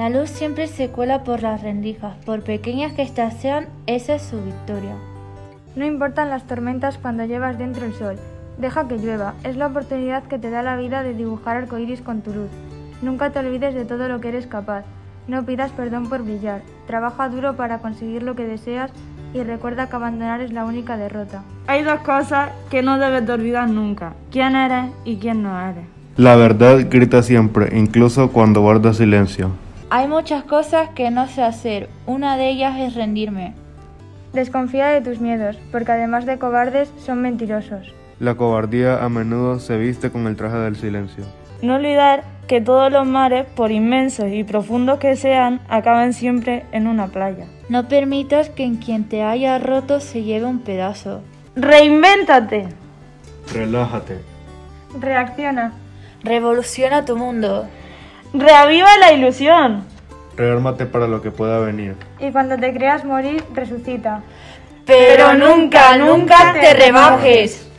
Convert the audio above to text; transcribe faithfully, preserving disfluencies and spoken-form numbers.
La luz siempre se cuela por las rendijas, por pequeñas que éstas sean, esa es su victoria. No importan las tormentas cuando llevas dentro el sol. Deja que llueva, es la oportunidad que te da la vida de dibujar arcoíris con tu luz. Nunca te olvides de todo lo que eres capaz. No pidas perdón por brillar. Trabaja duro para conseguir lo que deseas y recuerda que abandonar es la única derrota. Hay dos cosas que no debes de olvidar nunca: quién eres y quién no eres. La verdad grita siempre, incluso cuando guarda silencio. Hay muchas cosas que no sé hacer, una de ellas es rendirme. Desconfía de tus miedos, porque además de cobardes, son mentirosos. La cobardía a menudo se viste con el traje del silencio. No olvidar que todos los mares, por inmensos y profundos que sean, acaban siempre en una playa. No permitas que en quien te haya roto se lleve un pedazo. ¡Reinvéntate! Relájate. Reacciona. Revoluciona tu mundo. ¡Reaviva la ilusión! Reármate para lo que pueda venir. Y cuando te creas morir, resucita. Pero nunca, nunca te rebajes.